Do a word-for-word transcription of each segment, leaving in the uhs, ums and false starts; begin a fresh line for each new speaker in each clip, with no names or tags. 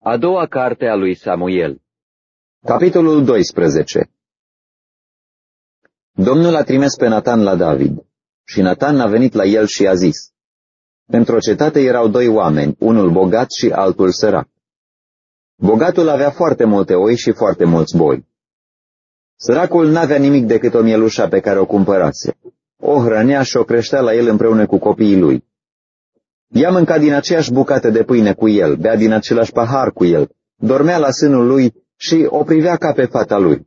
A doua carte a lui Samuel.
Capitolul doisprezece. Domnul a trimis pe Natan la David și Natan a venit la el și a zis: într-o cetate erau doi oameni, unul bogat și altul sărac. Bogatul avea foarte multe oi și foarte mulți boi. Săracul n-avea nimic decât o mielușa pe care o cumpărase. O hrănea și o creștea la el împreună cu copiii lui. Ea mânca din aceeași bucată de pâine cu el, bea din același pahar cu el, dormea la sânul lui și o privea ca pe fata lui.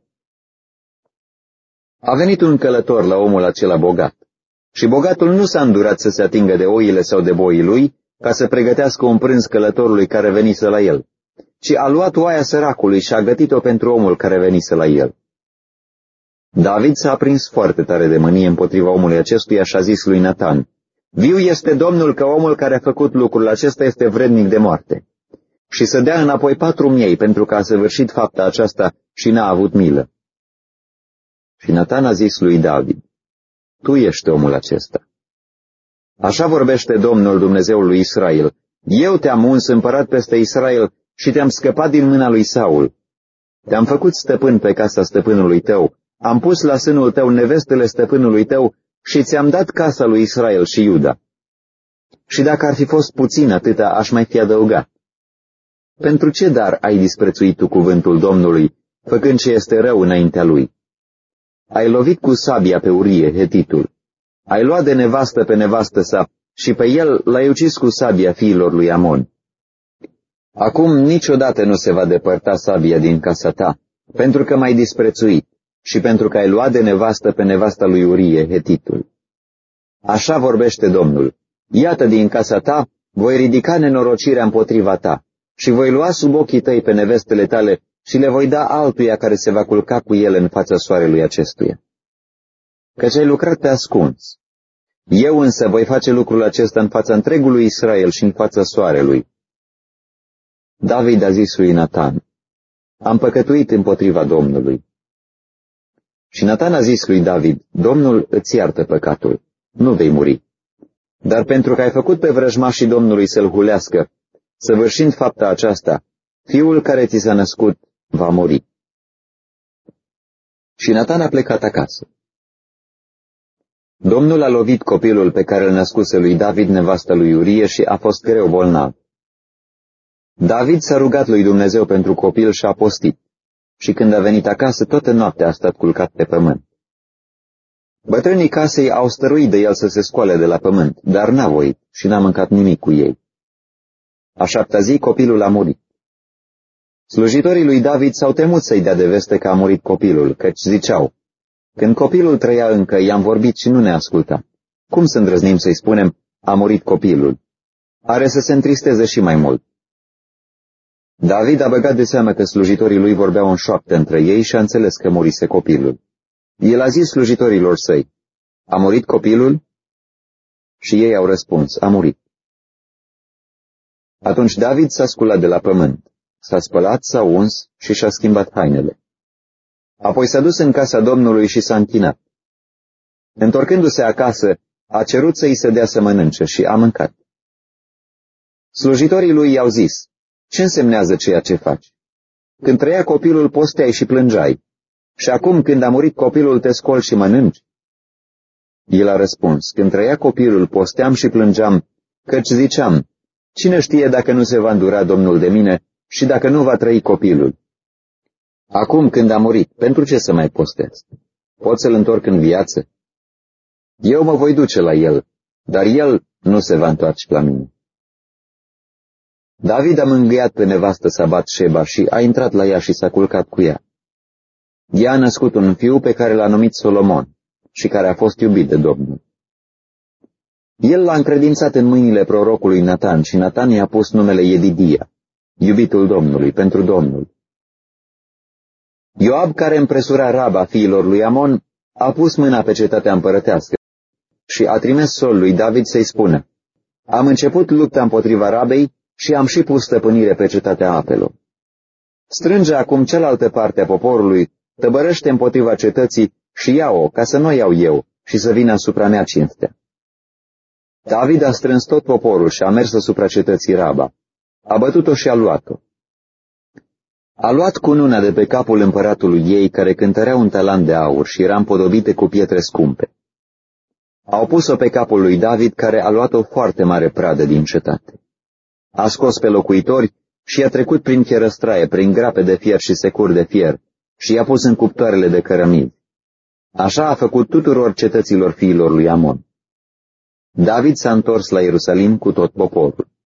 A venit un călător la omul acela bogat și bogatul nu s-a îndurat să se atingă de oile sau de boii lui ca să pregătească un prânz călătorului care venise la el, ci a luat oaia săracului și a gătit-o pentru omul care venise la el. David s-a aprins foarte tare de mânie împotriva omului acestuia și a zis lui Natan: viu este Domnul că omul care a făcut lucrul acesta este vrednic de moarte, și să dea înapoi patru miei pentru că a săvârșit fapta aceasta și n-a avut milă. Și Natan a zis lui David: tu ești omul acesta. Așa vorbește Domnul, Dumnezeul lui Israel: eu te-am uns împărat peste Israel și te-am scăpat din mâna lui Saul. Te-am făcut stăpân pe casa stăpânului tău, am pus la sânul tău nevestele stăpânului tău și ți-am dat casa lui Israel și Iuda. Și dacă ar fi fost puțin atâta, aș mai fi adăugat. Pentru ce dar ai disprețuit tu cuvântul Domnului, făcând ce este rău înaintea lui? Ai lovit cu sabia pe Urie, hetitul. Ai luat de nevastă pe nevastă sa și pe el l-ai ucis cu sabia fiilor lui Amon. Acum niciodată nu se va depărta sabia din casa ta, pentru că m-ai disprețuit și pentru că ai luat de nevastă pe nevasta lui Urie, hetitul. Așa vorbește Domnul: iată, din casa ta voi ridica nenorocirea împotriva ta și voi lua sub ochii tăi pe nevestele tale și le voi da altuia care se va culca cu ele în fața soarelui acestuia. Căci ai lucrat pe ascuns. Eu însă voi face lucrul acesta în fața întregului Israel și în fața soarelui. David a zis lui Natan: am păcătuit împotriva Domnului. Și Natan a zis lui David: Domnul îți iartă păcatul, nu vei muri. Dar pentru că ai făcut pe vrăjmașii Domnului să-l hulească, săvârșind fapta aceasta, fiul care ți s-a născut va muri. Și Natan a plecat acasă. Domnul a lovit copilul pe care îl născuse lui David, nevasta lui Urie, și a fost greu bolnav. David s-a rugat lui Dumnezeu pentru copil și a postit. Și când a venit acasă, toată noaptea a stat culcat pe pământ. Bătrânii casei au stăruit de el să se scoale de la pământ, dar n-a voit și n-a mâncat nimic cu ei. A șaptea zi copilul a murit. Slujitorii lui David s-au temut să-i dea de veste că a murit copilul, căci ziceau: când copilul trăia încă, i-am vorbit și nu ne asculta. Cum să îndrăznim să-i spunem: a murit copilul? Are să se întristeze și mai mult. David a băgat de seamă că slujitorii lui vorbeau în șoaptă între ei și a înțeles că murise copilul. El a zis slujitorilor săi: a murit copilul? Și ei au răspuns: a murit. Atunci David s-a sculat de la pământ, s-a spălat, s-a uns și și-a schimbat hainele. Apoi s-a dus în casa Domnului și s-a închinat. Întorcându-se acasă, a cerut să-i se dea să mănânce și a mâncat. Slujitorii lui i-au zis: ce însemnează ceea ce faci? Când trăia copilul, posteai și plângeai, și acum, când a murit copilul, te scoli și mănânci? El a răspuns: când trăia copilul, posteam și plângeam, căci ziceam: cine știe dacă nu se va îndura Domnul de mine și dacă nu va trăi copilul? Acum, când a murit, pentru ce să mai postez? Pot să-l întorc în viață? Eu mă voi duce la el, dar el nu se va întoarce la mine. David a mângâiat pe nevastă sa Batșeba și a intrat la ea și s-a culcat cu ea. Ea a născut un fiu pe care l-a numit Solomon și care a fost iubit de Domnul. El l-a încredințat în mâinile prorocului Natan și Natan i-a pus numele Edidia, iubitul Domnului, pentru Domnul. Ioab, care împresura Raba fiilor lui Amon, a pus mâna pe cetatea împărătească și a trimis sol lui David să-i spună: am început lupta împotriva Rabei și am și pus stăpânire pe cetatea apelor. Strânge acum cealaltă parte a poporului, tăbărăște împotriva cetății și ia-o, ca să nu o iau eu și să vină asupra mea cinstea. David a strâns tot poporul și a mers asupra cetății Raba. A bătut-o și a luat-o. A luat cununa de pe capul împăratului ei, care cântărea un talant de aur și era împodobite cu pietre scumpe. Au pus-o pe capul lui David, care a luat o foarte mare pradă din cetate. A scos pe locuitori și i-a trecut prin cherăstraie, prin grape de fier și securi de fier și i-a pus în cuptoarele de cărămizi. Așa a făcut tuturor cetăților fiilor lui Amon. David s-a întors la Ierusalim cu tot poporul.